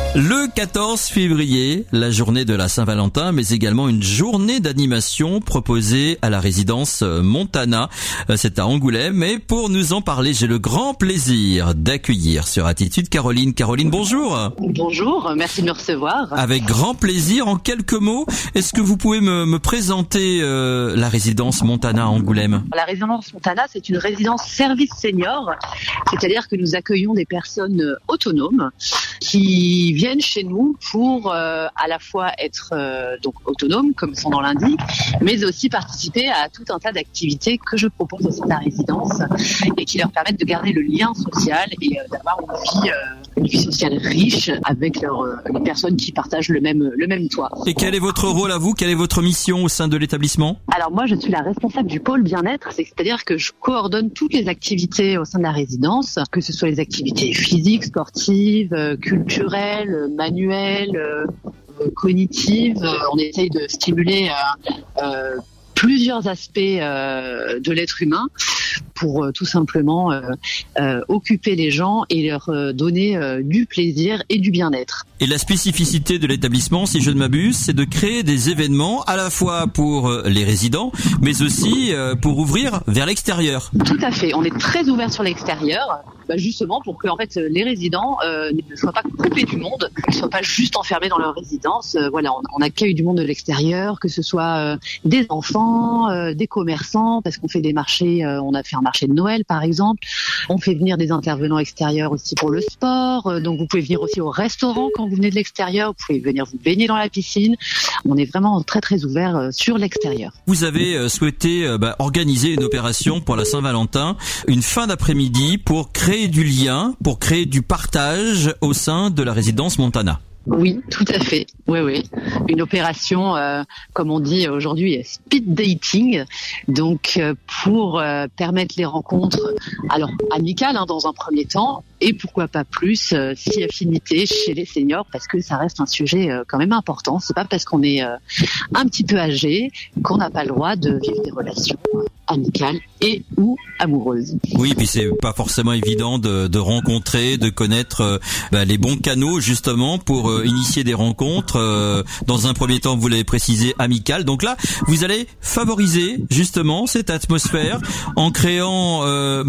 Le 14 février, la journée de la Saint-Valentin, mais également une journée d'animation proposée à la résidence Montana. C'est à Angoulême. Et pour nous en parler, j'ai le grand plaisir d'accueillir sur Attitude Caroline. Caroline, bonjour. Bonjour, merci de me recevoir. Avec grand plaisir. En quelques mots, est-ce que vous pouvez me présenter la résidence Montana à Angoulême? La résidence Montana, c'est une résidence service senior, c'est-à-dire que nous accueillons des personnes autonomes qui viennent chez nous pour à la fois être donc autonomes, comme son nom l'indique, mais aussi participer à tout un tas d'activités que je propose au sein de la résidence et qui leur permettent de garder le lien social et d'avoir une vie sociale riche avec les personnes qui partagent le même toit. Et quel est votre rôle à vous? Quelle est votre mission au sein de l'établissement? Alors moi, je suis la responsable du pôle bien-être, c'est-à-dire que je coordonne toutes les activités au sein de la résidence, que ce soit les activités physiques, sportives, culturelles, manuelles, cognitives. On essaye de stimuler plusieurs aspects de l'être humain pour tout simplement occuper les gens et leur donner du plaisir et du bien-être. Et la spécificité de l'établissement, si je ne m'abuse, c'est de créer des événements à la fois pour les résidents, mais aussi pour ouvrir vers l'extérieur. Tout à fait. On est très ouvert sur l'extérieur, justement pour que en fait les résidents ne soient pas coupés du monde, qu'ils ne soient pas juste enfermés dans leur résidence. Voilà, on accueille du monde de l'extérieur, que ce soit des enfants, des commerçants, parce qu'on fait des marchés. On a fait un marché de Noël, par exemple. On fait venir des intervenants extérieurs aussi pour le sport. Donc vous pouvez venir aussi au restaurant quand vous venez de l'extérieur. Vous pouvez venir vous baigner dans la piscine. On est vraiment très très ouvert sur l'extérieur. Vous avez souhaité organiser une opération pour la Saint-Valentin, une fin d'après-midi pour créer du lien, pour créer du partage au sein de la résidence Montana. Oui, tout à fait. Oui. Une opération, comme on dit aujourd'hui, speed dating. Donc, pour permettre les rencontres, alors amicales dans un premier temps, et pourquoi pas plus, si affinité chez les seniors, parce que ça reste un sujet quand même important. C'est pas parce qu'on est un petit peu âgé qu'on n'a pas le droit de vivre des relations amicales et ou amoureuses. Oui, puis c'est pas forcément évident de rencontrer, de connaître les bons canaux justement pour initier des rencontres. Dans un premier temps, vous l'avez précisé, amicales. Donc là, vous allez favoriser justement cette atmosphère en créant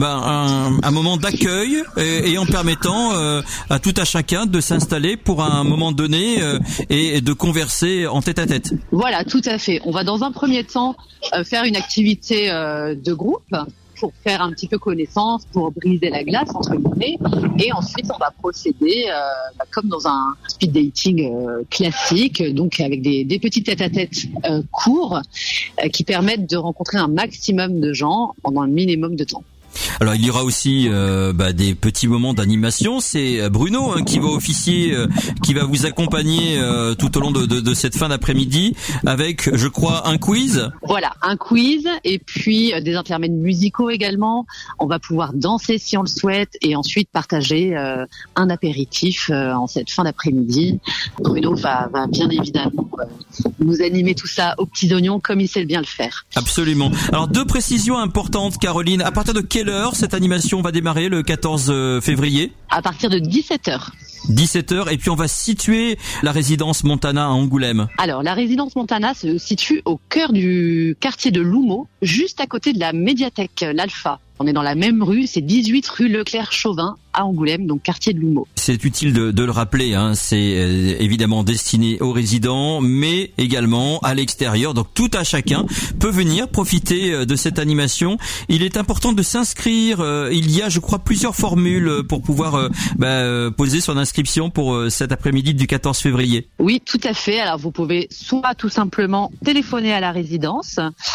un moment d'accueil et en permettant à tout à chacun de s'installer pour un moment donné et de converser en tête-à-tête. Voilà, tout à fait. On va dans un premier temps faire une activité de groupe pour faire un petit peu connaissance, pour briser la glace entre guillemets, et ensuite on va procéder comme dans un speed dating classique, donc avec des petits tête-à-tête courts qui permettent de rencontrer un maximum de gens pendant un minimum de temps. Alors il y aura aussi des petits moments d'animation. C'est Bruno qui va officier, qui va vous accompagner tout au long de cette fin d'après-midi avec, je crois, un quiz. Voilà, un quiz et puis des intermèdes musicaux également. On va pouvoir danser si on le souhaite et ensuite partager un apéritif en cette fin d'après-midi. Bruno va bien évidemment nous animer tout ça aux petits oignons comme il sait bien le faire. Absolument. Alors deux précisions importantes, Caroline. À partir de quelle heure cette animation va démarrer le 14 février? À partir de 17h. 17h, et puis on va situer la résidence Montana à Angoulême. Alors, la résidence Montana se situe au cœur du quartier de Loumeau, juste à côté de la médiathèque l'Alpha. On est dans la même rue, c'est 18 rue Leclerc-Chauvin à Angoulême, donc quartier de Loumeau. C'est utile de le rappeler, c'est évidemment destiné aux résidents, mais également à l'extérieur. Donc tout à chacun peut venir profiter de cette animation. Il est important de s'inscrire. Il y a, je crois, plusieurs formules pour pouvoir poser son inscription pour cet après-midi du 14 février. Oui, tout à fait. Alors vous pouvez soit tout simplement téléphoner à la résidence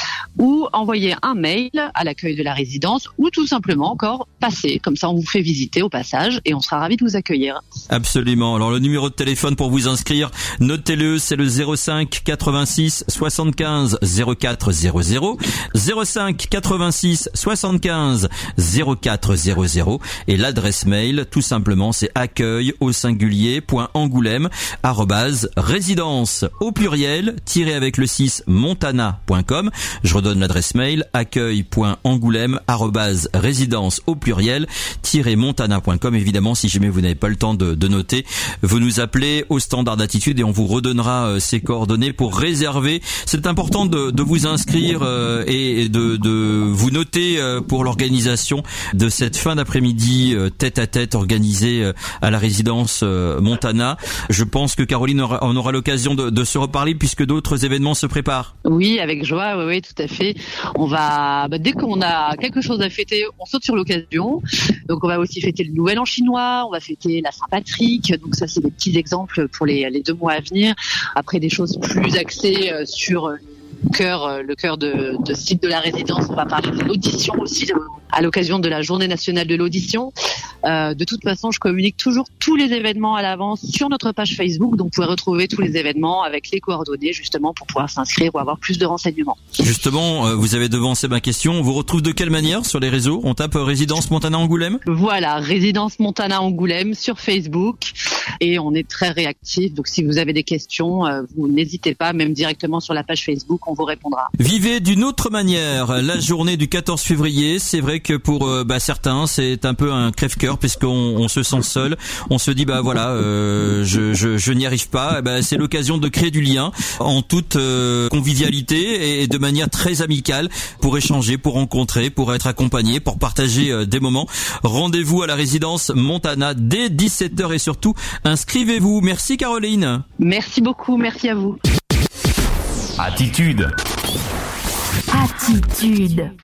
ou envoyer un mail à l'accueil de la résidence ou tout simplement encore passer. Comme ça, on vous fait visiter au passage et on sera ravis de vous accueillir. Absolument. Alors le numéro de téléphone pour vous inscrire, notez-le, c'est le 05 86 75 04 00, 05 86 75 04 00, et l'adresse mail tout simplement c'est accueil@résidence au pluriel tiré avec le 6 montana.com. Je redonne l'adresse mail accueil.angoulême@ @résidence au pluriel -montana.com. Évidemment, si jamais vous n'avez pas le temps de noter, vous nous appelez au standard d'attitude et on vous redonnera ces coordonnées pour réserver. C'est important de vous inscrire et de vous noter pour l'organisation de cette fin d'après-midi tête à tête organisée à la résidence Montana. Je pense que Caroline on aura l'occasion de se reparler puisque d'autres événements se préparent. Oui, avec joie, oui, tout à fait. On va, dès qu'on a quelque chose à fêter, on saute sur l'occasion. Donc on va aussi fêter le Nouvel An chinois, on va fêter la Saint-Patrick. Donc ça, c'est des petits exemples pour les 2 mois à venir. Après, des choses plus axées sur le cœur de site de la résidence. On va parler de l'audition aussi à l'occasion de la Journée nationale de l'audition. De toute façon, je communique toujours tous les événements à l'avance sur notre page Facebook, donc vous pouvez retrouver tous les événements avec les coordonnées justement pour pouvoir s'inscrire ou avoir plus de renseignements. Justement, vous avez devancé ma question. On vous retrouve de quelle manière sur les réseaux? On tape Résidence Montana Angoulême? Voilà, Résidence Montana Angoulême sur Facebook et on est très réactifs. Donc si vous avez des questions, vous n'hésitez pas, même directement sur la page Facebook, on vous répondra. Vivez d'une autre manière la journée du 14 février. C'est vrai que pour certains, c'est un peu un crève-cœur puisqu'on se sent seul. On se dit je n'y arrive pas. C'est l'occasion de créer du lien en toute convivialité et de manière très amicale pour échanger, pour rencontrer, pour être accompagné, pour partager des moments. Rendez-vous à la résidence Montana dès 17h et surtout inscrivez-vous. Merci Caroline. Merci beaucoup, merci à vous. Attitude.